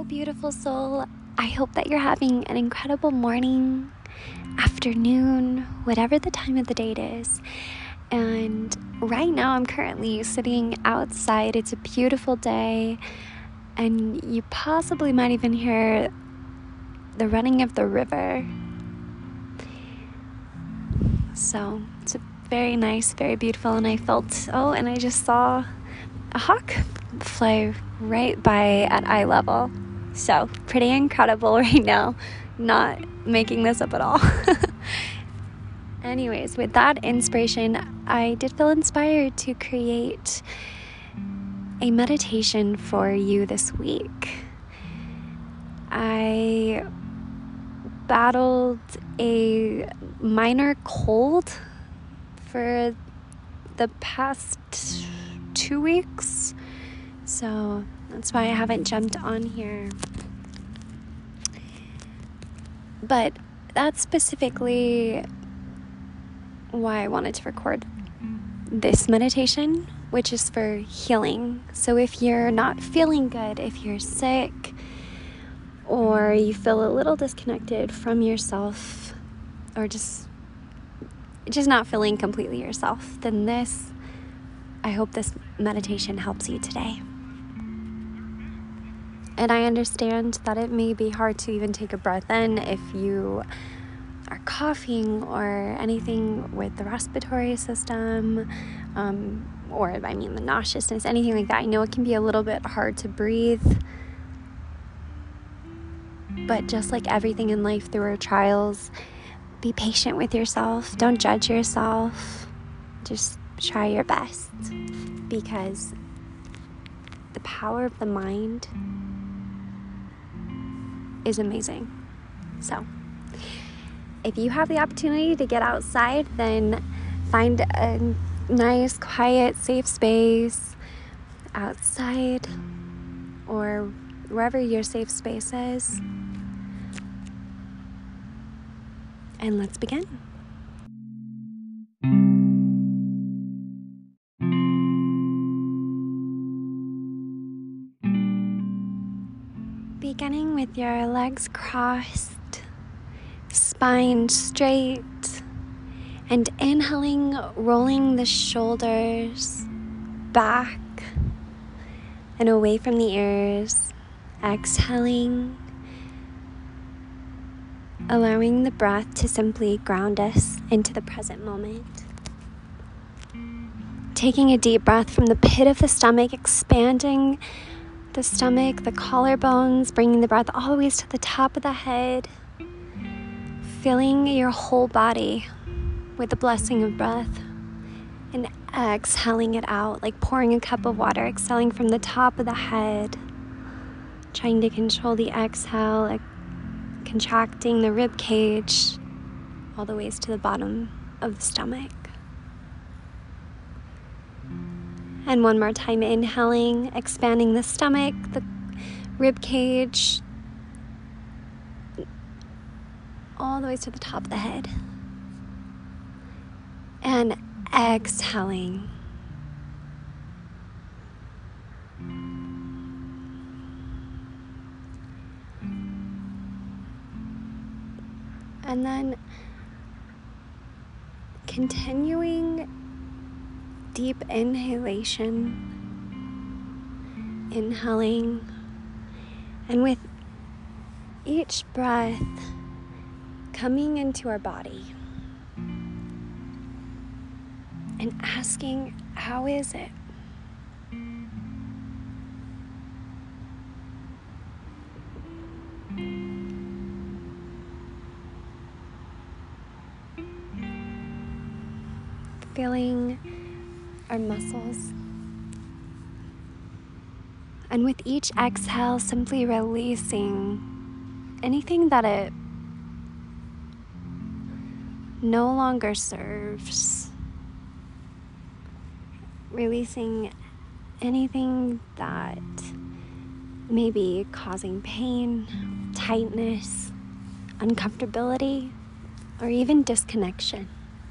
beautiful soul. I hope that you're having an incredible morning, afternoon, whatever the time of the day it is. And right now I'm currently sitting outside. It's a beautiful day, and you possibly might even hear the running of the river. So it's very nice, very beautiful, and I just saw a hawk fly right by at eye level. So pretty incredible right now, not making this up at all. Anyways, with that inspiration, I did feel inspired to create a meditation for you this week. I battled a minor cold for the past 2 weeks, so that's why I haven't jumped on here. But that's specifically why I wanted to record this meditation, which is for healing. So if you're not feeling good, if you're sick, or you feel a little disconnected from yourself, or just not feeling completely yourself, then I hope this meditation helps you today. And I understand that it may be hard to even take a breath in if you are coughing or anything with the respiratory system, or the nauseousness, anything like that. I know it can be a little bit hard to breathe. But just like everything in life, there are trials. Be patient with yourself. Don't judge yourself. Just try your best, because the power of the mind is amazing. So if you have the opportunity to get outside, then find a nice, quiet, safe space outside or wherever your safe space is. And let's begin. Beginning with your legs crossed, spine straight, and inhaling, rolling the shoulders back and away from the ears. Exhaling, allowing the breath to simply ground us into the present moment. Taking a deep breath from the pit of the stomach, expanding the stomach, the collarbones, bringing the breath always to the top of the head, filling your whole body with the blessing of breath, and exhaling it out like pouring a cup of water, exhaling from the top of the head, trying to control the exhale, contracting the rib cage all the ways to the bottom of the stomach. And one more time, inhaling, expanding the stomach, the rib cage, all the way to the top of the head. And exhaling. And then continuing deep inhalation, inhaling, and with each breath coming into our body and asking, how is it? Feeling our muscles. And with each exhale, simply releasing anything that it no longer serves. Releasing anything that may be causing pain, tightness, uncomfortability, or even disconnection.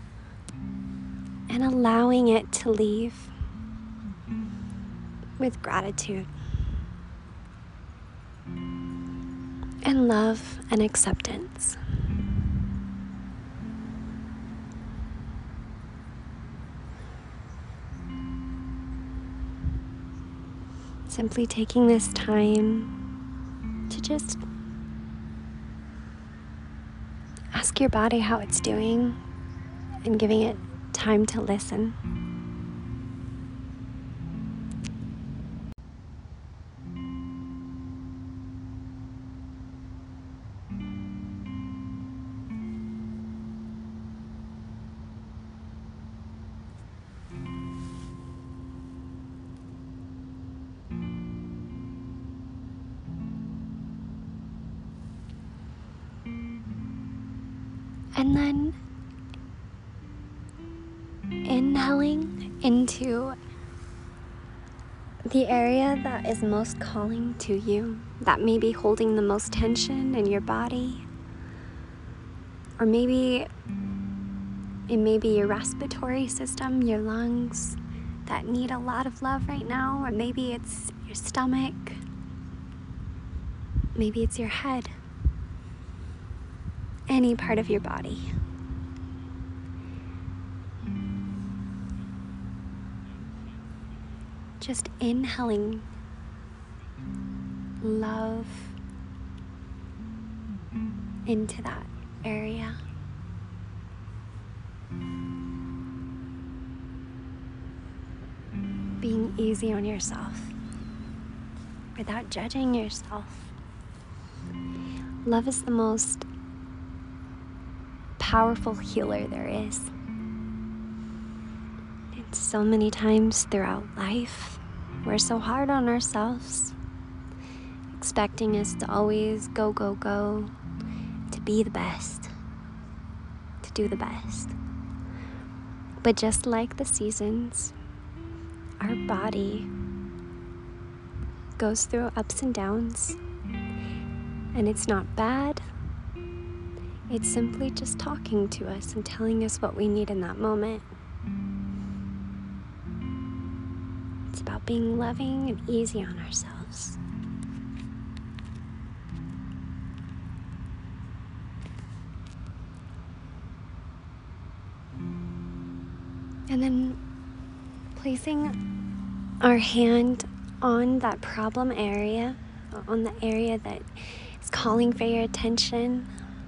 And allowing it to leave with gratitude. and love and acceptance. Simply taking this time to just ask your body how it's doing and giving it time to listen. And then inhaling into the area that is most calling to you, that may be holding the most tension in your body. Or maybe it may be your respiratory system, your lungs that need a lot of love right now. Or maybe it's your stomach. Maybe it's your head. Any part of your body. Just inhaling love into that area. Being easy on yourself without judging yourself. Love is the most powerful healer there is. And so many times throughout life, we're so hard on ourselves, expecting us to always go, go, go, to be the best, to do the best. But just like the seasons, our body goes through ups and downs, and it's not bad. It's simply just talking to us and telling us what we need in that moment. It's about being loving and easy on ourselves. And then placing our hand on that problem area, on the area that is calling for your attention.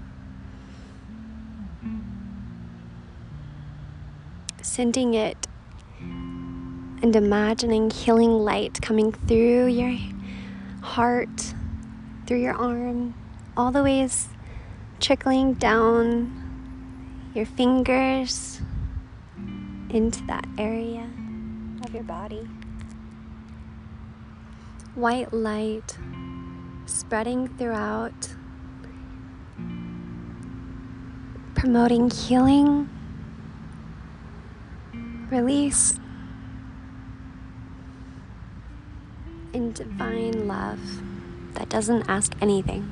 Sending it and imagining healing light coming through your heart, through your arm, all the ways trickling down your fingers into that area of your body. White light spreading throughout, promoting healing, release, and divine love that doesn't ask anything.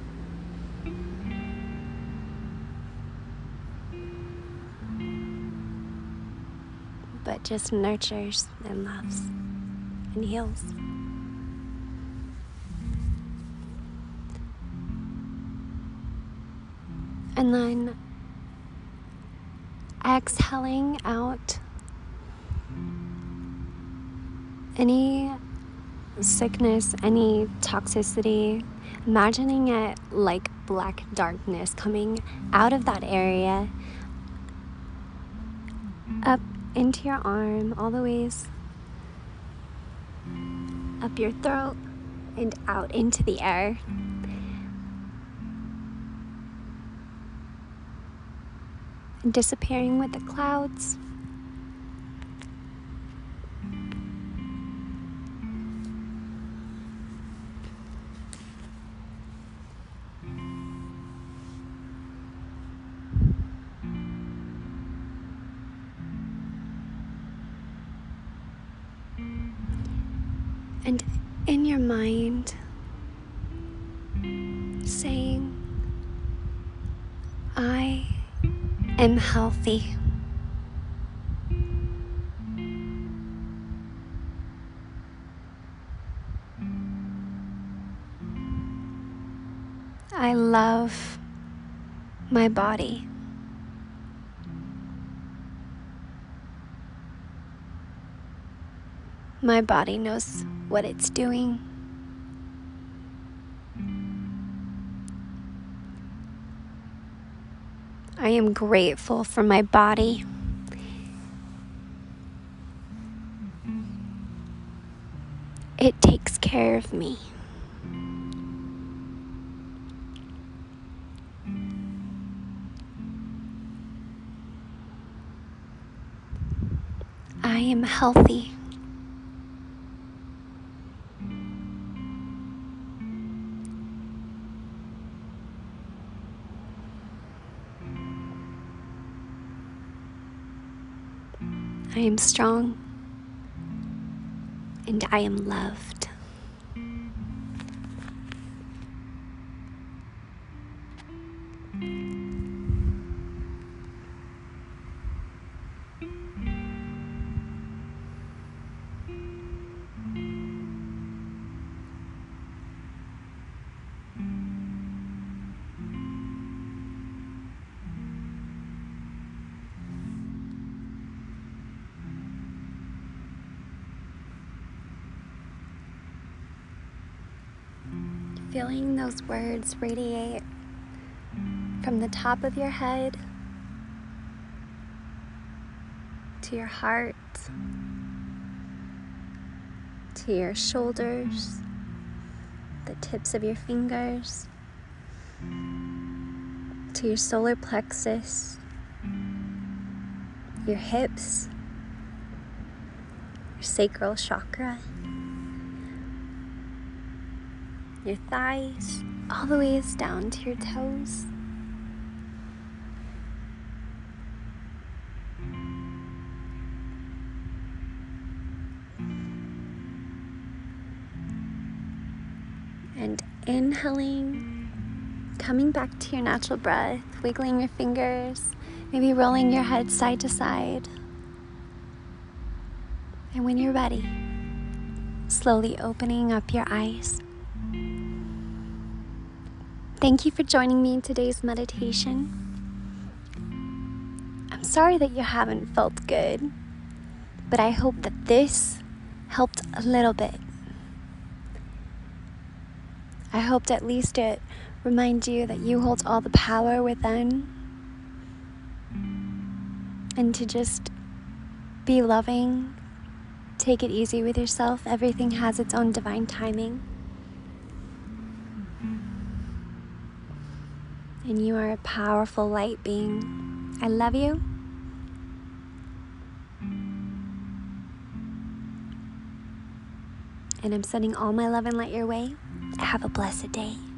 But just nurtures and loves and heals. And then exhaling out any sickness, any toxicity, imagining it like black darkness coming out of that area, up into your arm, all the ways up your throat and out into the air. And disappearing with the clouds. And in your mind, saying, I am healthy. I love my body. My body knows what it's doing. I am grateful for my body. It takes care of me. I am healthy. I am strong, and I am loved. Feeling those words radiate from the top of your head to your heart, to your shoulders, the tips of your fingers, to your solar plexus, your hips, your sacral chakra, your thighs, all the ways down to your toes. And inhaling, coming back to your natural breath, wiggling your fingers, maybe rolling your head side to side. And when you're ready, slowly opening up your eyes. Thank you for joining me in today's meditation. I'm sorry that you haven't felt good, but I hope that this helped a little bit. I hoped at least it reminds you that you hold all the power within, and to just be loving, take it easy with yourself. Everything has its own divine timing. And you are a powerful light being. I love you. And I'm sending all my love and light your way. Have a blessed day.